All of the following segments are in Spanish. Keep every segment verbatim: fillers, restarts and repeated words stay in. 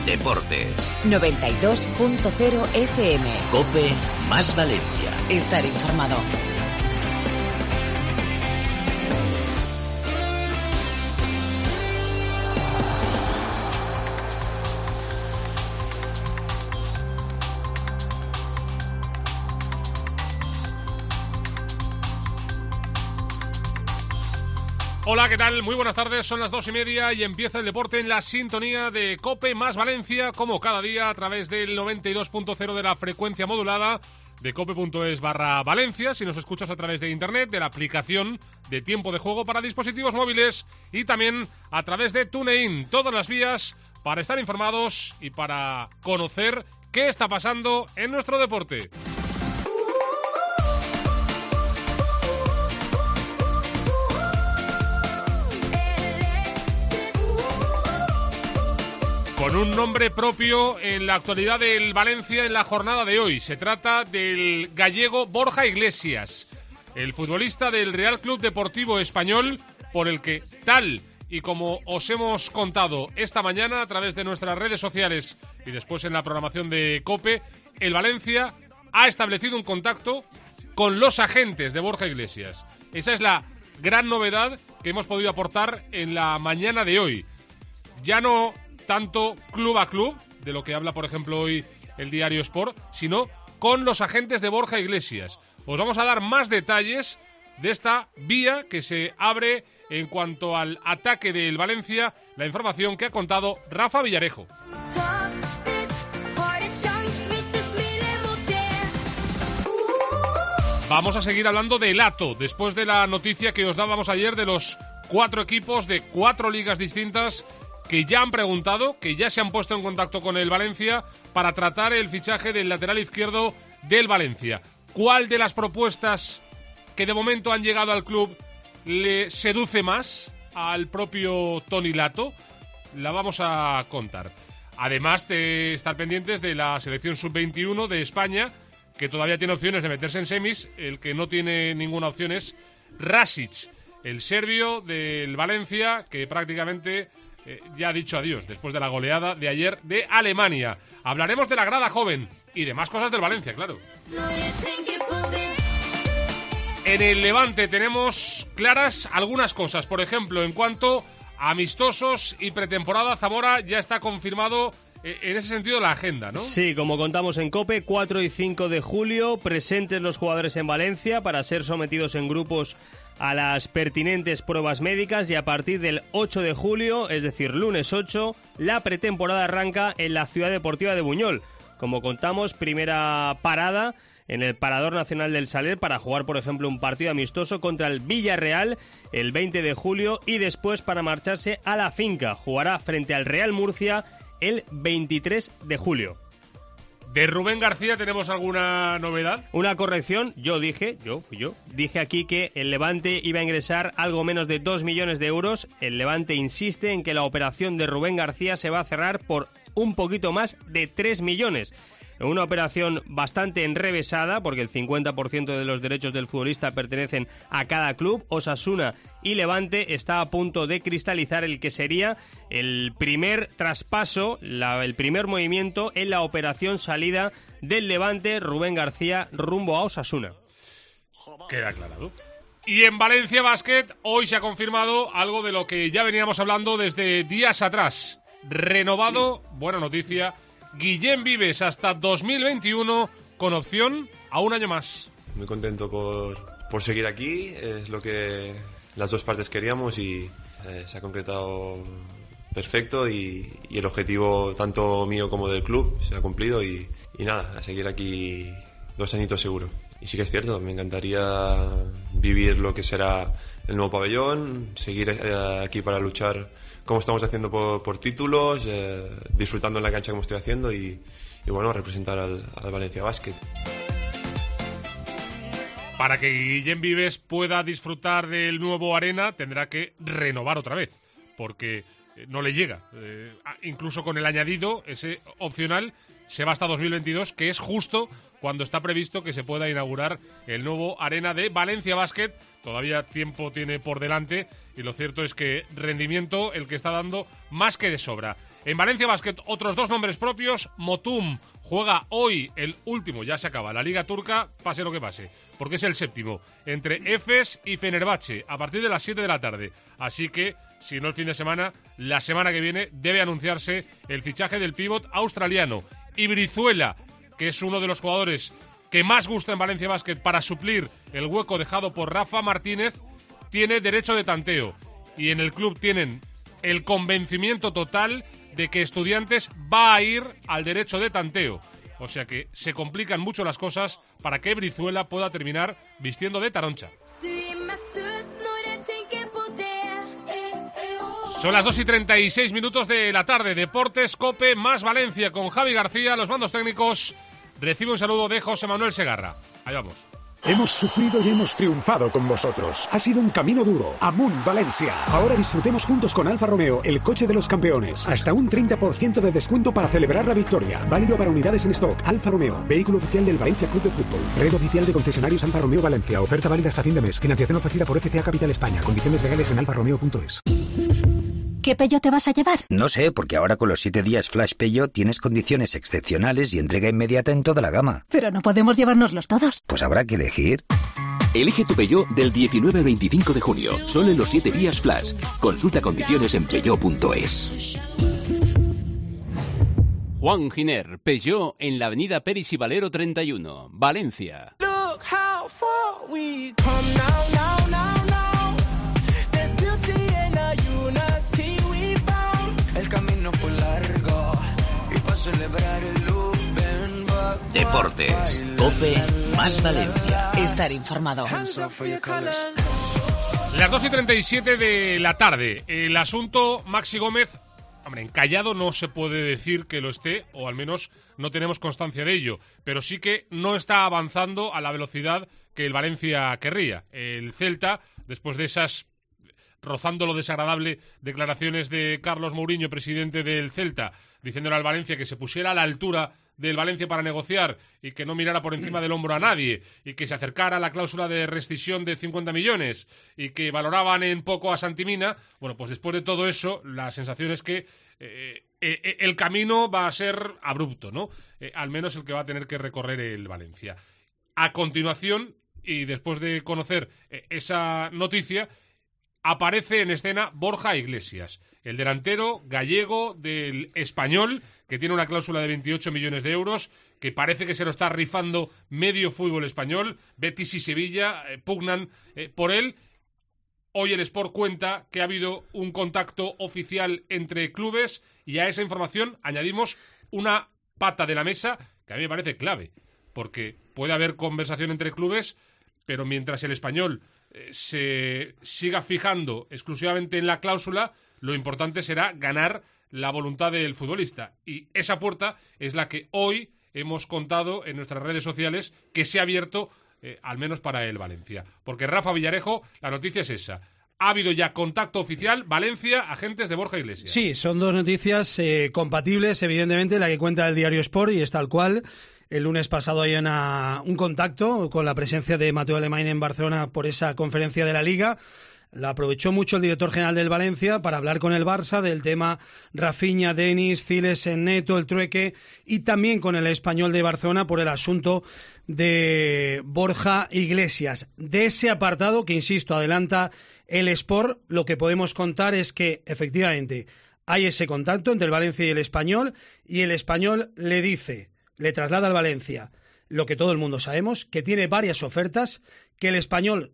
Deportes. noventa y dos punto cero F M. COPE más Valencia. Estar informado. Hola, ¿qué tal? Muy buenas tardes, son las dos y media y empieza el deporte en la sintonía de COPE más Valencia, como cada día a través del noventa y dos punto cero de la frecuencia modulada de cope.es barra Valencia, si nos escuchas a través de internet, de la aplicación de tiempo de juego para dispositivos móviles y también a través de TuneIn, todas las vías para estar informados y para conocer qué está pasando en nuestro deporte. Con un nombre propio en la actualidad del Valencia en la jornada de hoy. Se trata del gallego Borja Iglesias, el futbolista del Real Club Deportivo Español, por el que, tal y como os hemos contado esta mañana a través de nuestras redes sociales y después en la programación de COPE, el Valencia ha establecido un contacto con los agentes de Borja Iglesias. Esa es la gran novedad que hemos podido aportar en la mañana de hoy. Ya no tanto club a club, de lo que habla, por ejemplo, hoy el diario Sport, sino con los agentes de Borja Iglesias. Os vamos a dar más detalles de esta vía que se abre en cuanto al ataque del Valencia, la información que ha contado Rafa Villarejo. Vamos a seguir hablando de Lato, después de la noticia que os dábamos ayer de los cuatro equipos de cuatro ligas distintas que ya han preguntado, que ya se han puesto en contacto con el Valencia para tratar el fichaje del lateral izquierdo del Valencia. ¿Cuál de las propuestas que de momento han llegado al club le seduce más al propio Toni Lato? La vamos a contar. Además de estar pendientes de la selección sub veintiuno de España, que todavía tiene opciones de meterse en semis. El que no tiene ninguna opción es Rasic, el serbio del Valencia, que prácticamente Eh, ya ha dicho adiós después de la goleada de ayer de Alemania. Hablaremos de la grada joven y de más cosas del Valencia, claro. En el Levante tenemos claras algunas cosas. Por ejemplo, en cuanto a amistosos y pretemporada, Zamora ya está confirmado eh, en ese sentido la agenda, ¿no? Sí, como contamos en COPE, cuatro y cinco de julio, presentes los jugadores en Valencia para ser sometidos en grupos a las pertinentes pruebas médicas, y a partir del ocho de julio, es decir, lunes ocho, la pretemporada arranca en la Ciudad Deportiva de Buñol. Como contamos, primera parada en el Parador Nacional del Saler para jugar, por ejemplo, un partido amistoso contra el Villarreal el veinte de julio y después para marcharse a la finca. Jugará frente al Real Murcia el veintitrés de julio. ¿De Rubén García tenemos alguna novedad? Una corrección, yo dije, yo fui yo, dije aquí que el Levante iba a ingresar algo menos de dos millones de euros. El Levante insiste en que la operación de Rubén García se va a cerrar por un poquito más de tres millones. Una operación bastante enrevesada, porque el cincuenta por ciento de los derechos del futbolista pertenecen a cada club. Osasuna y Levante está a punto de cristalizar el que sería el primer traspaso, la, el primer movimiento en la operación salida del Levante, Rubén García rumbo a Osasuna. Queda aclarado. Y en Valencia Basket, hoy se ha confirmado algo de lo que ya veníamos hablando desde días atrás. Renovado, buena noticia, Guillem Vives hasta dos mil veintiuno con opción a un año más. Muy contento por, por seguir aquí, es lo que las dos partes queríamos y eh, se ha concretado perfecto y, y el objetivo tanto mío como del club se ha cumplido y, y nada, a seguir aquí dos añitos seguro. Y sí que es cierto, me encantaría vivir lo que será el nuevo pabellón, seguir eh, aquí para luchar como estamos haciendo por, por títulos, eh, disfrutando en la cancha como estoy haciendo y, y bueno, representar al, al Valencia Basket. Para que Guillem Vives pueda disfrutar del nuevo Arena tendrá que renovar otra vez, porque no le llega. Eh, incluso con el añadido, ese opcional, se va hasta dos mil veintidós, que es justo cuando está previsto que se pueda inaugurar el nuevo Arena de Valencia Basket. Todavía tiempo tiene por delante y lo cierto es que rendimiento el que está dando más que de sobra. En Valencia Basket, otros dos nombres propios. Motum juega hoy el último, ya se acaba, la Liga Turca, pase lo que pase, porque es el séptimo, entre Efes y Fenerbahce, a partir de las siete de la tarde. Así que, si no el fin de semana, la semana que viene debe anunciarse el fichaje del pívot australiano. Y Brizuela, que es uno de los jugadores que más gusta en Valencia Basket para suplir el hueco dejado por Rafa Martínez, tiene derecho de tanteo. Y en el club tienen el convencimiento total de que Estudiantes va a ir al derecho de tanteo. O sea que se complican mucho las cosas para que Brizuela pueda terminar vistiendo de taroncha. Son las dos y treinta y seis minutos de la tarde. Deportes Cope más Valencia con Javi García. Los mandos técnicos. Recibe un saludo de José Manuel Segarra. Ahí vamos. Hemos sufrido y hemos triunfado con vosotros. Ha sido un camino duro. Amunt Valencia. Ahora disfrutemos juntos con Alfa Romeo, el coche de los campeones. Hasta un treinta por ciento de descuento para celebrar la victoria. Válido para unidades en stock. Alfa Romeo, vehículo oficial del Valencia Club de Fútbol. Red oficial de concesionarios Alfa Romeo Valencia. Oferta válida hasta fin de mes. Financiación ofrecida por F C A Capital España. Condiciones legales en alfa romeo punto es. ¿Qué Peugeot te vas a llevar? No sé, porque ahora con los siete días Flash Peugeot tienes condiciones excepcionales y entrega inmediata en toda la gama. Pero no podemos llevárnoslos todos. Pues habrá que elegir. Elige tu Peugeot del diecinueve al veinticinco de junio. Solo en los siete días Flash. Consulta condiciones en peugeot punto es. Juan Giner, Peugeot, en la avenida Peris y Valero treinta y uno, Valencia. Deportes, Cope más Valencia. Estar informado. Las dos y treinta y siete de la tarde. El asunto Maxi Gómez, hombre, encallado no se puede decir que lo esté, o al menos no tenemos constancia de ello, pero sí que no está avanzando a la velocidad que el Valencia querría. El Celta, después de esas, rozando lo desagradable, declaraciones de Carlos Mourinho, presidente del Celta, diciéndole al Valencia que se pusiera a la altura del Valencia para negociar y que no mirara por encima del hombro a nadie y que se acercara a la cláusula de rescisión de cincuenta millones y que valoraban en poco a Santimina. Bueno, pues después de todo eso, la sensación es que eh, eh, el camino va a ser abrupto, ¿no? Eh, al menos el que va a tener que recorrer el Valencia. A continuación, y después de conocer eh, esa noticia, aparece en escena Borja Iglesias, el delantero gallego del Español, que tiene una cláusula de veintiocho millones de euros, que parece que se lo está rifando medio fútbol español. Betis y Sevilla eh, pugnan eh, por él. Hoy el Sport cuenta que ha habido un contacto oficial entre clubes y a esa información añadimos una pata de la mesa que a mí me parece clave, porque puede haber conversación entre clubes, pero mientras el Español eh, se siga fijando exclusivamente en la cláusula, lo importante será ganar la voluntad del futbolista. Y esa puerta es la que hoy hemos contado en nuestras redes sociales que se ha abierto, eh, al menos para el Valencia. Porque Rafa Villarejo, la noticia es esa. Ha habido ya contacto oficial, Valencia, agentes de Borja Iglesias. Sí, son dos noticias eh, compatibles, evidentemente, la que cuenta el diario Sport y es tal cual. El lunes pasado hay una, un contacto con la presencia de Mateu Alemany en Barcelona por esa conferencia de la Liga. La aprovechó mucho el director general del Valencia para hablar con el Barça del tema Rafinha, Denis, Ciles, Neto, el trueque, y también con el Español de Barcelona por el asunto de Borja Iglesias. De ese apartado, que insisto, adelanta el Sport, lo que podemos contar es que efectivamente hay ese contacto entre el Valencia y el Español, y el Español le dice, le traslada al Valencia lo que todo el mundo sabemos, que tiene varias ofertas, que el Español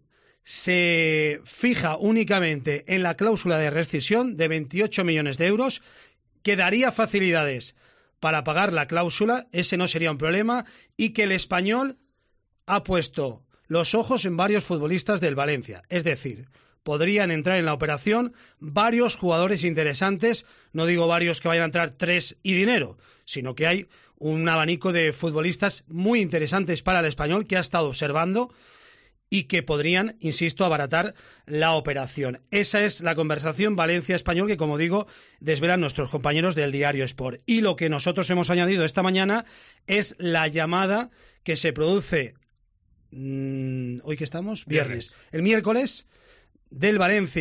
se fija únicamente en la cláusula de rescisión de veintiocho millones de euros, que daría facilidades para pagar la cláusula, ese no sería un problema, y que el Español ha puesto los ojos en varios futbolistas del Valencia. Es decir, podrían entrar en la operación varios jugadores interesantes, no digo varios que vayan a entrar tres y dinero, sino que hay un abanico de futbolistas muy interesantes para el Español que ha estado observando y que podrían, insisto, abaratar la operación. Esa es la conversación Valencia-Español que, como digo, desvelan nuestros compañeros del diario Sport. Y lo que nosotros hemos añadido esta mañana es la llamada que se produce, mmm, ¿hoy que estamos? Viernes. Viernes. El miércoles, del Valencia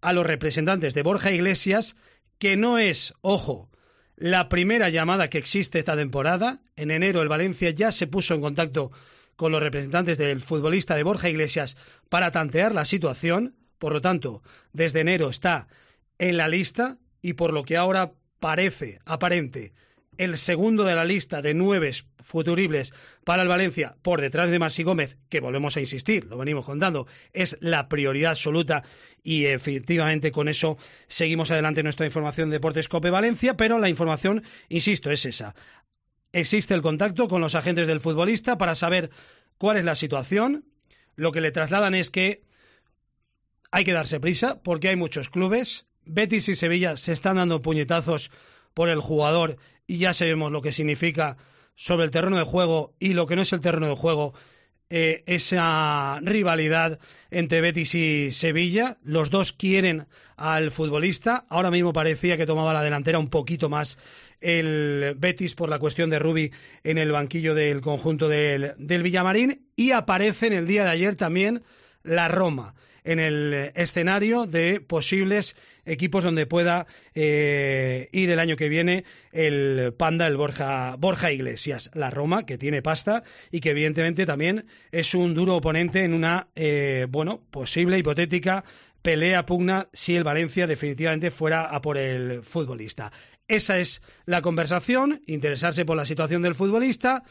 a los representantes de Borja Iglesias, que no es, ojo, la primera llamada que existe esta temporada. En enero el Valencia ya se puso en contacto con los representantes del futbolista de Borja Iglesias para tantear la situación. Por lo tanto, desde enero está en la lista y por lo que ahora parece aparente el segundo de la lista de nueve futuribles para el Valencia, por detrás de Maxi Gómez, que volvemos a insistir, lo venimos contando, es la prioridad absoluta y efectivamente con eso seguimos adelante en nuestra información de Deportes Cope Valencia, pero la información, insisto, es esa. Existe el contacto con los agentes del futbolista para saber cuál es la situación. Lo que le trasladan es que hay que darse prisa porque hay muchos clubes. Betis y Sevilla se están dando puñetazos por el jugador y ya sabemos lo que significa sobre el terreno de juego y lo que no es el terreno de juego, eh, esa rivalidad entre Betis y Sevilla. Los dos quieren al futbolista. Ahora mismo parecía que tomaba la delantera un poquito más el Betis por la cuestión de Rubi en el banquillo del conjunto del, del Villamarín, y aparece en el día de ayer también la Roma en el escenario de posibles equipos donde pueda eh, ir el año que viene el Panda, el Borja, Borja Iglesias. La Roma, que tiene pasta y que evidentemente también es un duro oponente en una eh, bueno, posible, hipotética pelea, pugna, si el Valencia definitivamente fuera a por el futbolista. Esa es la conversación, interesarse por la situación del futbolista.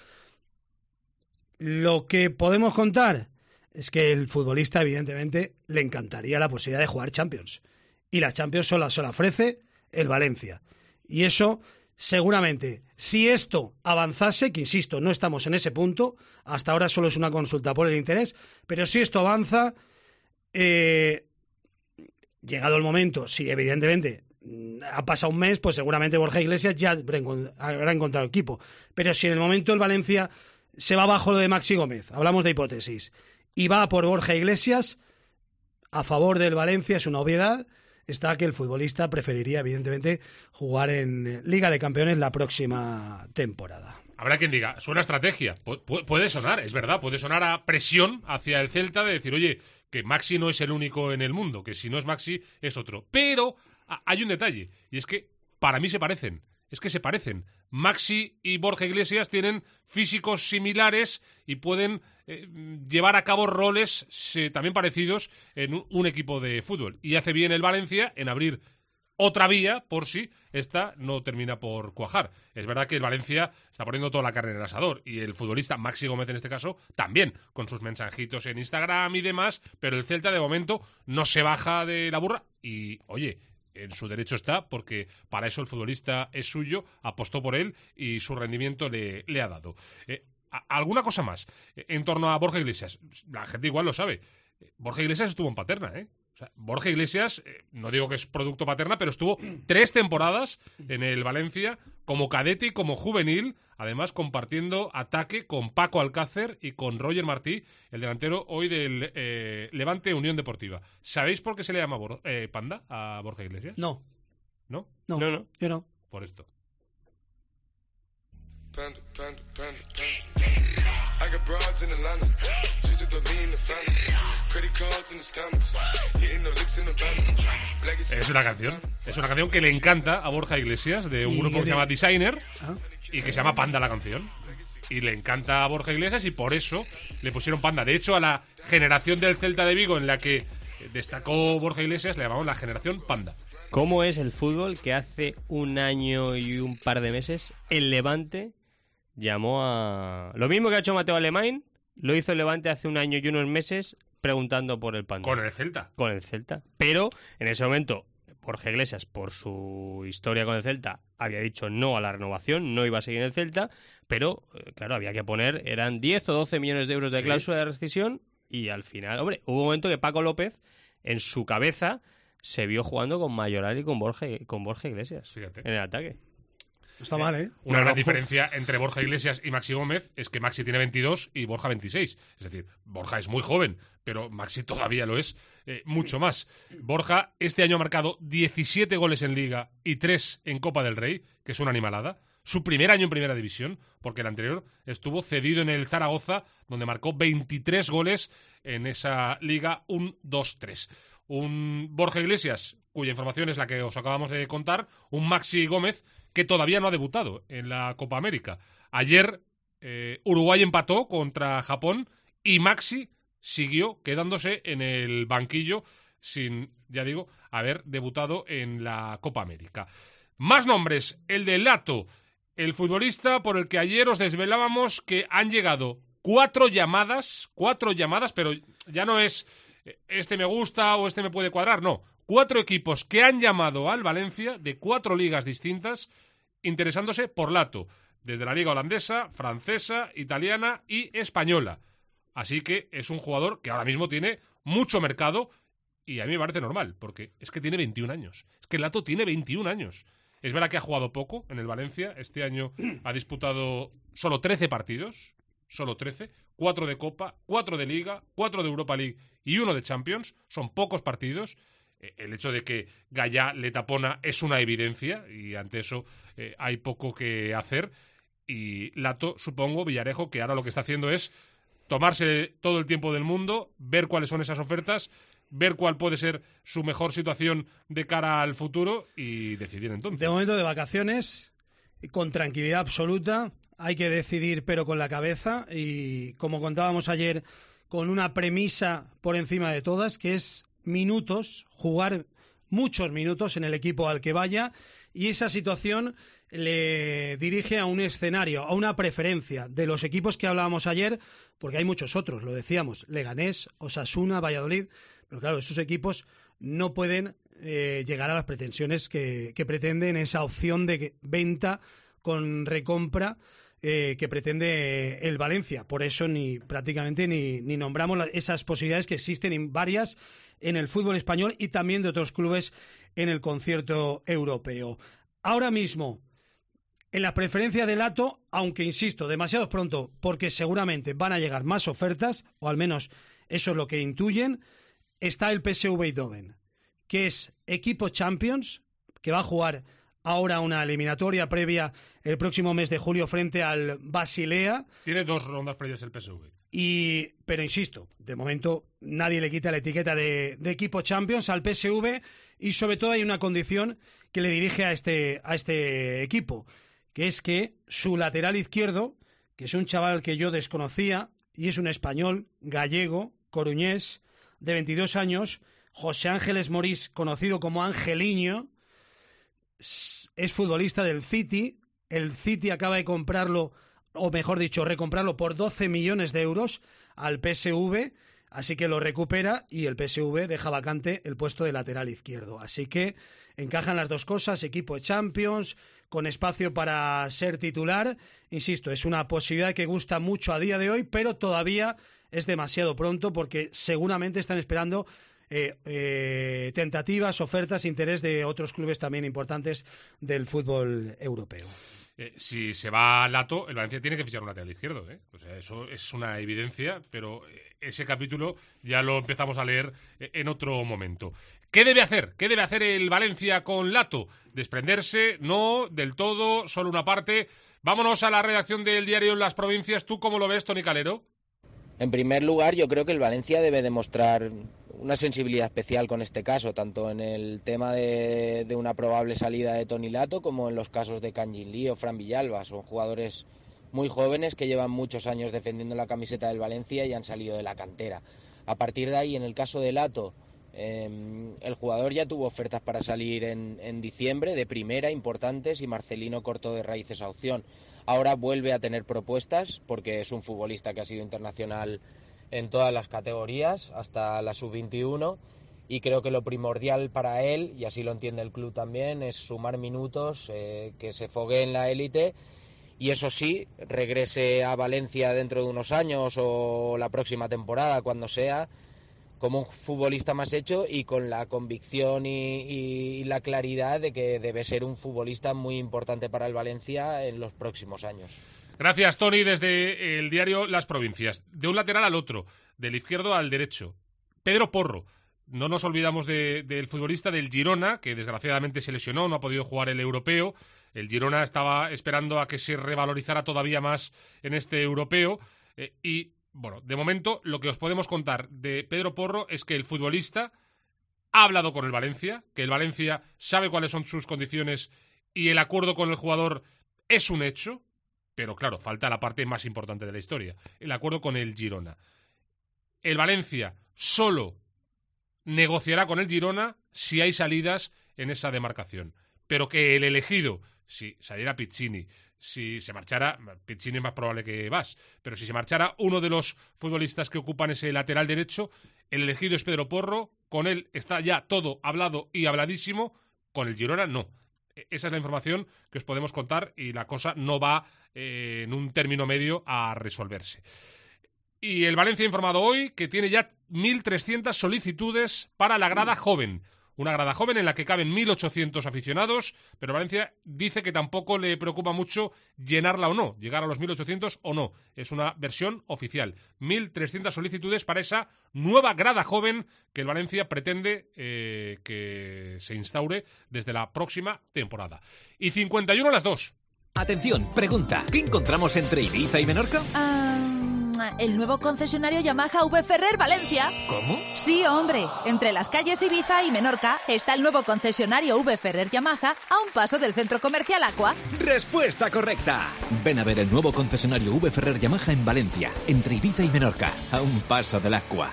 Lo que podemos contar es que el futbolista, evidentemente, le encantaría la posibilidad de jugar Champions. Y la Champions solo se la ofrece el Valencia. Y eso, seguramente, si esto avanzase, que insisto, no estamos en ese punto, hasta ahora solo es una consulta por el interés, pero si esto avanza, eh, llegado el momento, si evidentemente ha pasado un mes, pues seguramente Borja Iglesias ya habrá encontrado equipo. Pero si en el momento el Valencia se va bajo lo de Maxi Gómez, hablamos de hipótesis, y va por Borja Iglesias, a favor del Valencia, es una obviedad, está que el futbolista preferiría, evidentemente, jugar en Liga de Campeones la próxima temporada. Habrá quien diga, suena estrategia, Pu- pu- puede sonar, es verdad, puede sonar a presión hacia el Celta de decir, oye, que Maxi no es el único en el mundo, que si no es Maxi es otro. Pero a- hay un detalle, y es que para mí se parecen. Es que se parecen. Maxi y Borja Iglesias tienen físicos similares y pueden eh, llevar a cabo roles eh, también parecidos en un, un equipo de fútbol. Y hace bien el Valencia en abrir otra vía por si esta no termina por cuajar. Es verdad que el Valencia está poniendo toda la carne en el asador y el futbolista Maxi Gómez en este caso también, con sus mensajitos en Instagram y demás, pero el Celta de momento no se baja de la burra y, oye, en su derecho está, porque para eso el futbolista es suyo, apostó por él y su rendimiento le, le ha dado. Eh, a, ¿Alguna cosa más en torno a Borja Iglesias? La gente igual lo sabe. Borja Iglesias estuvo en Paterna, ¿eh? O sea, Borja Iglesias, eh, no digo que es producto Paterna, pero estuvo tres temporadas en el Valencia como cadete y como juvenil, además compartiendo ataque con Paco Alcácer y con Roger Martí, el delantero hoy del eh, Levante Unión Deportiva. ¿Sabéis por qué se le llama Bor- eh, Panda a Borja Iglesias? No. ¿No? No, no, no. Yo no. Por esto. Panda, panda, panda, panda. I got broads in Atlanta. Just to the lean the family. Credit cards in the scammers. Hitting the licks in the van. Es una canción. Es una canción que le encanta a Borja Iglesias, de un grupo que se llama Designer, ¿Ah? y que se llama Panda la canción. Y le encanta a Borja Iglesias y por eso le pusieron Panda. De hecho, a la generación del Celta de Vigo en la que destacó Borja Iglesias le llamamos la generación Panda. ¿Cómo es el fútbol que hace un año y un par de meses el Levante llamó a... Lo mismo que ha hecho Mateo Alemán, lo hizo el Levante hace un año y unos meses preguntando por el Panda. Con el Celta. Con el Celta. Pero en ese momento Borja Iglesias, por su historia con el Celta, había dicho no a la renovación, no iba a seguir en el Celta, pero claro, había que poner, eran diez o doce millones de euros de Sí. cláusula de rescisión y al final, hombre, hubo un momento que Paco López, en su cabeza, se vio jugando con Mayoral y con Borja, con Borja Iglesias. Fíjate. En el ataque. No está mal, ¿eh? Una No, gran no. diferencia entre Borja Iglesias y Maxi Gómez es que Maxi tiene veintidós y Borja veintiséis. Es decir, Borja es muy joven, pero Maxi todavía lo es eh, mucho más. Borja este año ha marcado diecisiete goles en Liga y tres en Copa del Rey, que es una animalada. Su primer año en Primera División, porque el anterior estuvo cedido en el Zaragoza, donde marcó veintitrés goles en esa Liga, un dos tres. un Borja Iglesias, cuya información es la que os acabamos de contar, un Maxi Gómez, que todavía no ha debutado en la Copa América. Ayer eh, Uruguay empató contra Japón y Maxi siguió quedándose en el banquillo sin, ya digo, haber debutado en la Copa América. Más nombres, el de Lato, el futbolista por el que ayer os desvelábamos que han llegado cuatro llamadas, cuatro llamadas, pero ya no es este me gusta o este me puede cuadrar, no. Cuatro equipos que han llamado al Valencia de cuatro ligas distintas interesándose por Lato, desde la liga holandesa, francesa, italiana y española. Así que es un jugador que ahora mismo tiene mucho mercado y a mí me parece normal, porque es que tiene veintiún años. Es que Lato tiene veintiún años. Es verdad que ha jugado poco en el Valencia. Este año ha disputado solo trece partidos, solo trece, cuatro de Copa, cuatro de Liga, cuatro de Europa League y uno de Champions. Son pocos partidos. El hecho de que Gallá le tapona es una evidencia y ante eso eh, hay poco que hacer. Y Lato, supongo, Villarejo, que ahora lo que está haciendo es tomarse todo el tiempo del mundo, ver cuáles son esas ofertas, ver cuál puede ser su mejor situación de cara al futuro y decidir entonces. De momento de vacaciones, con tranquilidad absoluta, hay que decidir pero con la cabeza y, como contábamos ayer, con una premisa por encima de todas, que es minutos, jugar muchos minutos en el equipo al que vaya, y esa situación le dirige a un escenario, a una preferencia de los equipos que hablábamos ayer, porque hay muchos otros, lo decíamos, Leganés, Osasuna, Valladolid, pero claro, esos equipos no pueden eh, llegar a las pretensiones que, que pretenden esa opción de venta con recompra eh, que pretende el Valencia. Por eso ni prácticamente ni, ni nombramos la, esas posibilidades que existen en varias en el fútbol español y también de otros clubes en el concierto europeo. Ahora mismo, en la preferencia de Lato, aunque insisto, demasiado pronto, porque seguramente van a llegar más ofertas, o al menos eso es lo que intuyen, está el P S V Eindhoven, que es equipo Champions, que va a jugar ahora una eliminatoria previa el próximo mes de julio frente al Basilea. Tiene dos rondas previas el P S V. Y, pero insisto, de momento nadie le quita la etiqueta de, de equipo Champions al P S V y sobre todo hay una condición que le dirige a este, a este equipo, que es que su lateral izquierdo, que es un chaval que yo desconocía y es un español, gallego, coruñés, de veintidós años, José Ángeles Morís, conocido como Angeliño, es futbolista del City. El City acaba de comprarlo, o mejor dicho, recomprarlo por doce millones de euros al P S V, así que lo recupera y el P S V deja vacante el puesto de lateral izquierdo. Así que encajan las dos cosas, equipo de Champions, con espacio para ser titular. Insisto, es una posibilidad que gusta mucho a día de hoy, pero todavía es demasiado pronto porque seguramente están esperando eh, eh, tentativas, ofertas, interés de otros clubes también importantes del fútbol europeo. Eh, si se va Lato, el Valencia tiene que fichar un lateral izquierdo, ¿eh? O sea, eso es una evidencia, pero ese capítulo ya lo empezamos a leer en otro momento. ¿Qué debe hacer? ¿Qué debe hacer el Valencia con Lato? ¿Desprenderse? No, del todo, solo una parte. Vámonos a la redacción del diario Las Provincias. ¿Tú cómo lo ves, Toni Calero? En primer lugar, yo creo que el Valencia debe demostrar una sensibilidad especial con este caso, tanto en el tema de, de una probable salida de Toni Lato como en los casos de Kangin Lee o Fran Villalba. Son jugadores muy jóvenes que llevan muchos años defendiendo la camiseta del Valencia y han salido de la cantera. A partir de ahí, en el caso de Lato, eh, el jugador ya tuvo ofertas para salir en, en diciembre de primera, importantes, y Marcelino cortó de raíz esa opción. Ahora vuelve a tener propuestas porque es un futbolista que ha sido internacional en todas las categorías, hasta la sub veintiuno, y creo que lo primordial para él, y así lo entiende el club también, es sumar minutos, eh, que se foguee en la élite, y eso sí, regrese a Valencia dentro de unos años o la próxima temporada, cuando sea, como un futbolista más hecho y con la convicción y, y, y la claridad de que debe ser un futbolista muy importante para el Valencia en los próximos años. Gracias, Toni, desde el diario Las Provincias. De un lateral al otro, del izquierdo al derecho. Pedro Porro. No nos olvidamos de, del futbolista del Girona, que desgraciadamente se lesionó, no ha podido jugar el europeo. El Girona estaba esperando a que se revalorizara todavía más en este europeo. Eh, y, bueno, de momento lo que os podemos contar de Pedro Porro es que el futbolista ha hablado con el Valencia, que el Valencia sabe cuáles son sus condiciones y el acuerdo con el jugador es un hecho, pero claro, falta la parte más importante de la historia, el acuerdo con el Girona. El Valencia solo negociará con el Girona si hay salidas en esa demarcación, pero que el elegido, si saliera Piccini, si se marchara, Piccini es más probable que Bas, pero si se marchara uno de los futbolistas que ocupan ese lateral derecho, el elegido es Pedro Porro, con él está ya todo hablado y habladísimo, con el Girona no. Esa es la información que os podemos contar y la cosa no va eh, en un término medio a resolverse. Y el Valencia ha informado hoy que tiene ya mil trescientas solicitudes para la grada joven. Una grada joven en la que caben mil ochocientos aficionados, pero Valencia dice que tampoco le preocupa mucho llenarla o no, llegar a los mil ochocientos o no. Es una versión oficial. mil trescientas solicitudes para esa nueva grada joven que el Valencia pretende eh, que se instaure desde la próxima temporada. Y cincuenta y uno a las dos. Atención, pregunta. ¿Qué encontramos entre Ibiza y Menorca? Um, el nuevo concesionario Yamaha V Ferrer Valencia. ¿Cómo? Sí, hombre. Entre las calles Ibiza y Menorca está el nuevo concesionario V Ferrer Yamaha a un paso del centro comercial Aqua. Respuesta correcta. Ven a ver el nuevo concesionario V Ferrer Yamaha en Valencia, entre Ibiza y Menorca, a un paso del Aqua.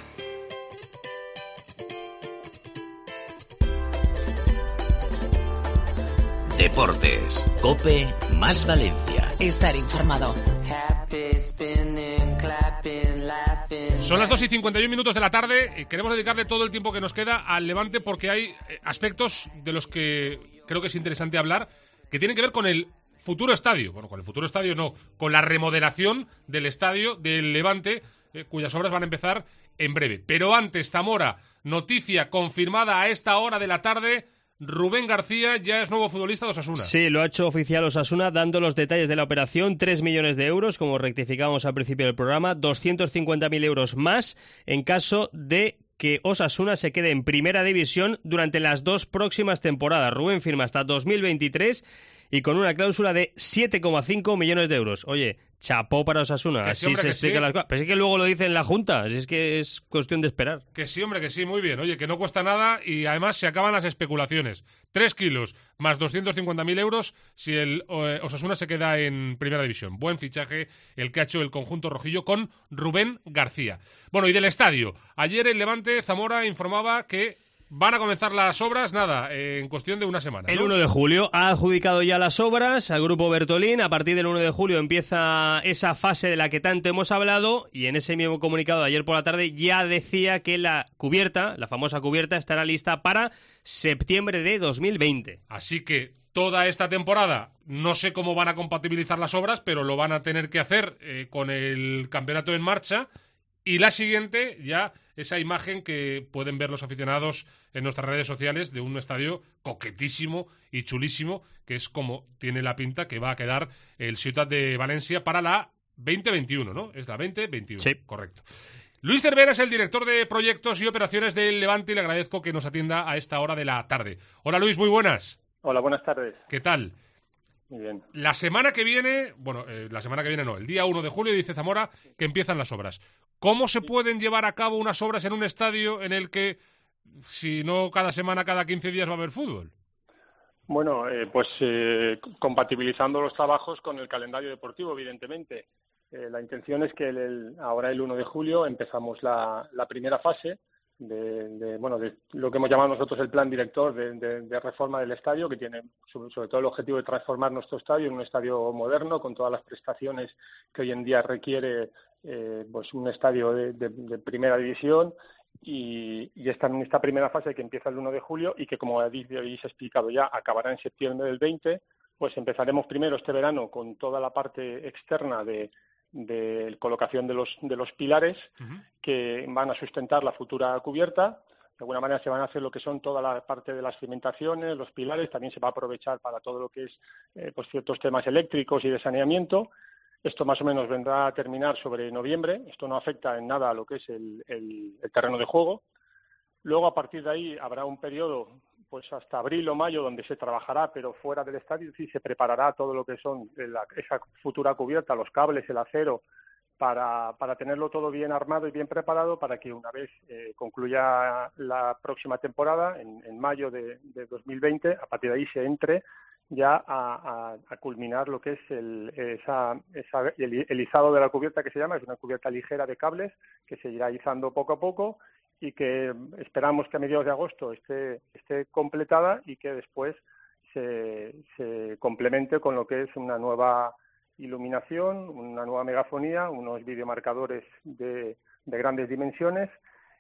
Deportes. COPE más Valencia. Estar informado. Son las dos y cincuenta y un minutos de la tarde y queremos dedicarle todo el tiempo que nos queda al Levante porque hay aspectos de los que creo que es interesante hablar que tienen que ver con el futuro estadio. Bueno, con el futuro estadio no, con la remodelación del estadio del Levante, eh, cuyas obras van a empezar en breve. Pero antes, Zamora, noticia confirmada a esta hora de la tarde. Rubén García ya es nuevo futbolista de Osasuna. Sí, lo ha hecho oficial Osasuna dando los detalles de la operación. tres millones de euros, como rectificamos al principio del programa, doscientos cincuenta mil euros más en caso de que Osasuna se quede en primera división durante las dos próximas temporadas. Rubén firma hasta dos mil veintitrés y con una cláusula de siete coma cinco millones de euros. Oye, chapó para Osasuna, que así sí, se explican sí. las cosas. Pero es que luego lo dice en la Junta, así es que es cuestión de esperar. Que sí, hombre, que sí, muy bien. Oye, que no cuesta nada y además se acaban las especulaciones. Tres kilos más doscientos cincuenta mil euros si el eh, Osasuna se queda en primera división. Buen fichaje el que ha hecho el conjunto rojillo con Rubén García. Bueno, y del estadio. Ayer el Levante Zamora informaba que van a comenzar las obras, nada, eh, en cuestión de una semana, ¿no? El uno de julio ha adjudicado ya las obras al Grupo Bertolín. A partir del uno de julio empieza esa fase de la que tanto hemos hablado y en ese mismo comunicado de ayer por la tarde ya decía que la cubierta, la famosa cubierta, estará lista para septiembre de dos mil veinte. Así que toda esta temporada no sé cómo van a compatibilizar las obras, pero lo van a tener que hacer eh, con el campeonato en marcha. Y la siguiente, ya esa imagen que pueden ver los aficionados en nuestras redes sociales de un estadio coquetísimo y chulísimo, que es como tiene la pinta que va a quedar el Ciutat de Valencia para la veinte veintiuno, ¿no? Es la veinte veintiuno, sí. Correcto. Luis Cervera es el director de proyectos y operaciones del Levante y le agradezco que nos atienda a esta hora de la tarde. Hola Luis, muy buenas. Hola, buenas tardes. ¿Qué tal? Muy bien. La semana que viene, bueno, eh, la semana que viene no, el día uno de julio dice Zamora que empiezan las obras. ¿Cómo se pueden llevar a cabo unas obras en un estadio en el que, si no cada semana, cada quince días va a haber fútbol? Bueno, eh, pues eh, compatibilizando los trabajos con el calendario deportivo, evidentemente. Eh, la intención es que el, el, ahora el uno de julio empezamos la, la primera fase de, de, bueno, de lo que hemos llamado nosotros el plan director de, de, de reforma del estadio, que tiene sobre, sobre todo el objetivo de transformar nuestro estadio en un estadio moderno con todas las prestaciones que hoy en día requiere eh, pues un estadio de, de, de primera división y, y esta, en esta primera fase que empieza el uno de julio y que, como habéis explicado ya, acabará en septiembre del veinte, pues empezaremos primero este verano con toda la parte externa de de colocación de los de los pilares uh-huh. que van a sustentar la futura cubierta. De alguna manera se van a hacer lo que son toda la parte de las cimentaciones, los pilares, también se va a aprovechar para todo lo que es eh, pues ciertos temas eléctricos y de saneamiento. Esto más o menos vendrá a terminar sobre noviembre. Esto no afecta en nada a lo que es el, el, el terreno de juego. Luego, a partir de ahí, habrá un periodo pues hasta abril o mayo donde se trabajará, pero fuera del estadio sí se preparará todo lo que son la, esa futura cubierta, los cables, el acero para, para tenerlo todo bien armado y bien preparado para que una vez eh, concluya la próxima temporada, en, en mayo de, de dos mil veinte, a partir de ahí se entre ya a, a, a culminar lo que es el, esa, esa, el, el izado de la cubierta, que se llama, es una cubierta ligera de cables que se irá izando poco a poco y que esperamos que a mediados de agosto esté, esté completada y que después se, se complemente con lo que es una nueva iluminación, una nueva megafonía, unos videomarcadores de, de grandes dimensiones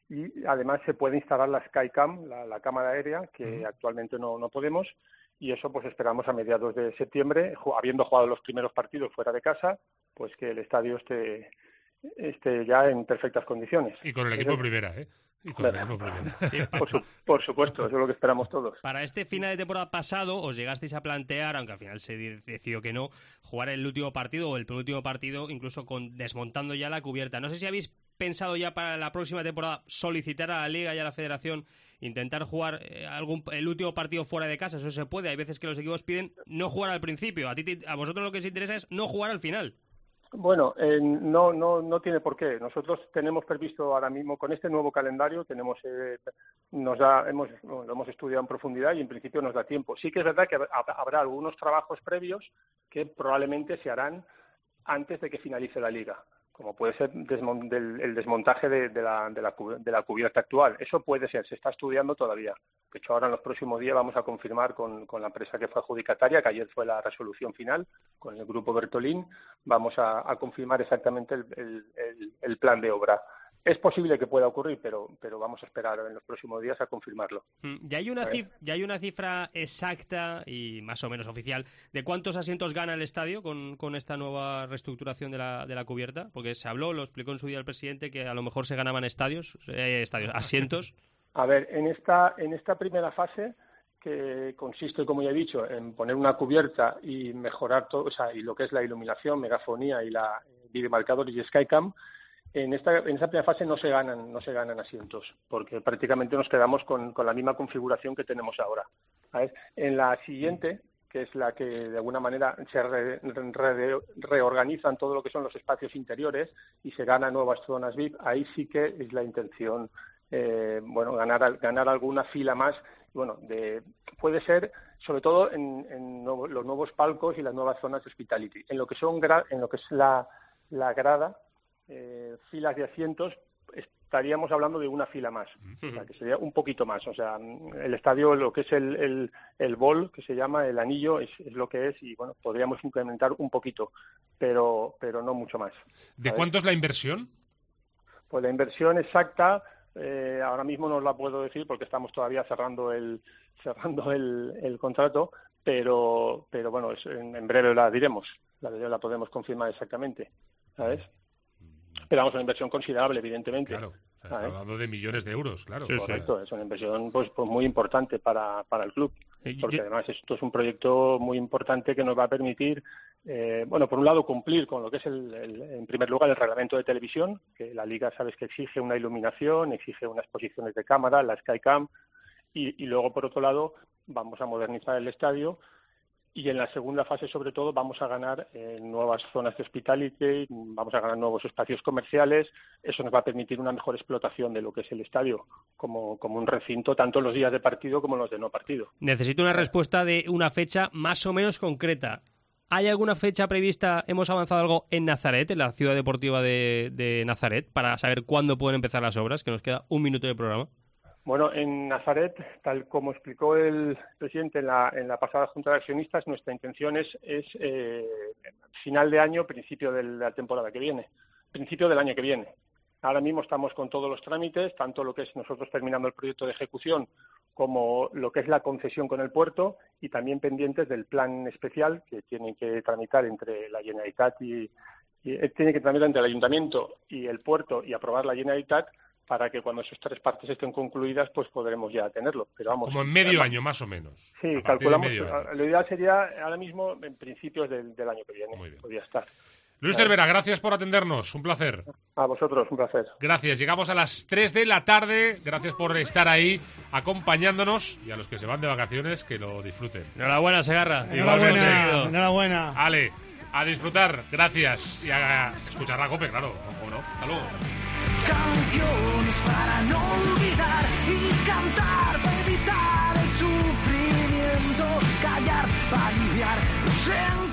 y además se puede instalar la Skycam, la, la cámara aérea, que uh-huh. actualmente no, no podemos, y eso pues esperamos a mediados de septiembre, habiendo jugado los primeros partidos fuera de casa, pues que el estadio esté, esté ya en perfectas condiciones. Y con el equipo en primera, ¿eh? Y con claro. el equipo primera. Sí, por, su, por supuesto, eso es lo que esperamos todos. Para este final de temporada pasado os llegasteis a plantear, aunque al final se decidió que no, jugar el último partido o el penúltimo partido, incluso con desmontando ya la cubierta. No sé si habéis pensado ya para la próxima temporada solicitar a la Liga y a la Federación intentar jugar eh, algún el último partido fuera de casa. Eso se puede. Hay veces que los equipos piden no jugar al principio. A ti te, a vosotros lo que os interesa es no jugar al final. Bueno, eh, no, no, no tiene por qué. Nosotros tenemos previsto ahora mismo con este nuevo calendario, tenemos, eh, nos da, hemos, lo hemos estudiado en profundidad y en principio nos da tiempo. Sí que es verdad que habrá algunos trabajos previos que probablemente se harán antes de que finalice la liga, como puede ser desmon- del, el desmontaje de, de, la, de, la, de la cubierta actual. Eso puede ser, se está estudiando todavía. De hecho, ahora en los próximos días vamos a confirmar con, con la empresa que fue adjudicataria, que ayer fue la resolución final, con el grupo Bertolín, vamos a, a confirmar exactamente el, el, el, el plan de obra. Es posible que pueda ocurrir, pero, pero vamos a esperar en los próximos días a confirmarlo. ¿Ya hay, una cif- ¿Ya hay una cifra exacta y más o menos oficial de cuántos asientos gana el estadio con, con esta nueva reestructuración de la, de la cubierta? Porque se habló, lo explicó en su día el presidente, que a lo mejor se ganaban estadios, eh, estadios asientos. A ver, en esta, en esta primera fase, que consiste, como ya he dicho, en poner una cubierta y mejorar todo, o sea, y lo que es la iluminación, megafonía y la videomarcadores y Skycam, en esta, en esta primera fase no se ganan, no se ganan asientos, porque prácticamente nos quedamos con, con la misma configuración que tenemos ahora. ¿Sabes? En la siguiente, que es la que de alguna manera se re, re, reorganizan todo lo que son los espacios interiores y se ganan nuevas zonas V I P, ahí sí que es la intención, eh, bueno, ganar ganar alguna fila más. Bueno, de, puede ser sobre todo en, en nuevo, los nuevos palcos y las nuevas zonas de hospitality. En lo que son gra, en lo que es la, la grada, eh, filas de asientos, estaríamos hablando de una fila más, uh-huh. O sea, que sería un poquito más. O sea, el estadio, lo que es el, el, el bol, que se llama el anillo, es, es lo que es, y bueno, podríamos incrementar un poquito, pero, pero no mucho más. ¿De cuánto es la inversión? Pues la inversión exacta, eh, ahora mismo no la puedo decir porque estamos todavía cerrando el cerrando el, el contrato, pero pero bueno, es, en, en breve la diremos, la, la podemos confirmar exactamente, ¿sabes? Pero vamos, una inversión considerable, evidentemente. Claro, o sea, está hablando de millones de euros, claro. Sí, correcto, sí. Es una inversión pues, pues muy importante para, para el club, porque además esto es un proyecto muy importante que nos va a permitir, eh, bueno, por un lado cumplir con lo que es, el, el, en primer lugar, el reglamento de televisión, que la Liga, sabes que exige una iluminación, exige unas posiciones de cámara, la Skycam, y, y luego, por otro lado, vamos a modernizar el estadio. Y en la segunda fase, sobre todo, vamos a ganar eh, nuevas zonas de hospitality, vamos a ganar nuevos espacios comerciales. Eso nos va a permitir una mejor explotación de lo que es el estadio, como, como un recinto, tanto en los días de partido como en los de no partido. Necesito una respuesta de una fecha más o menos concreta. ¿Hay alguna fecha prevista? ¿Hemos avanzado algo en Nazaret, en la ciudad deportiva de, de Nazaret, para saber cuándo pueden empezar las obras? Que nos queda un minuto de programa. Bueno, en Nazaret, tal como explicó el presidente en la, en la pasada Junta de Accionistas, nuestra intención es, es eh, final de año, principio de la temporada que viene, principio del año que viene. Ahora mismo estamos con todos los trámites, tanto lo que es nosotros terminando el proyecto de ejecución como lo que es la concesión con el puerto, y también pendientes del plan especial que tiene que tramitar entre la Generalitat y, y eh, tiene que tramitar entre el Ayuntamiento y el puerto y aprobar la Generalitat, para que cuando esas tres partes estén concluidas, pues podremos ya tenerlo. Pero vamos, como en medio año, más o menos. Sí, calculamos. Lo ideal sería, ahora mismo, en principios del, del año que viene. Muy bien. Podría estar. Luis Cervera, gracias por atendernos. Un placer. A vosotros, un placer. Gracias. Llegamos a las tres de la tarde. Gracias por estar ahí acompañándonos. Y a los que se van de vacaciones, que lo disfruten. Enhorabuena, Segarra. Enhorabuena. Enhorabuena. Ale. A disfrutar, gracias. Y a escuchar la COPE, claro. ¿Cómo no? Hasta luego. Canciones para no olvidar y cantar para evitar el sufrimiento, callar para aliviar los